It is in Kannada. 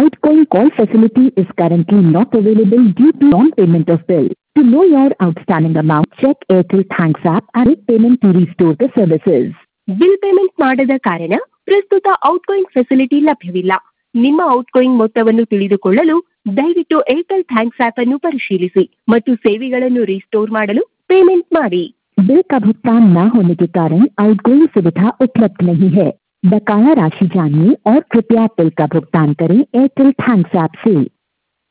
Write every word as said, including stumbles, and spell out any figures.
Outgoing call facility is currently not available due to non-payment of bill. To know your outstanding amount, check Airtel Thanks app and make payment to restore the services. Bill payment ಮಾಡದ ಕಾರಣ ಪ್ರಸ್ತುತ ಔಟ್ಗೋಯಿಂಗ್ ಫೆಸಿಲಿಟಿ ಲಭ್ಯವಿಲ್ಲ. ನಿಮ್ಮ ಔಟ್ಗೋಯಿಂಗ್ ಮೊತ್ತವನ್ನು ತಿಳಿದುಕೊಳ್ಳಲು ದಯವಿಟ್ಟು ಏರ್ಟೆಲ್ ಥ್ಯಾಂಕ್ಸ್ ಆಪ್ ಅನ್ನು ಪರಿಶೀಲಿಸಿ ಮತ್ತು ಸೇವೆಗಳನ್ನು ರಿಸ್ಟೋರ್ ಮಾಡಲು ಪೇಮೆಂಟ್ ಮಾಡಿ. बिल का भुगतान न होने के कारण आउटगोइंग सुविधा उपलब्ध नहीं है. बकाया राशि जानिए और कृपया बिल का भुगतान करें एयरटेल थैंक्स ऐप से.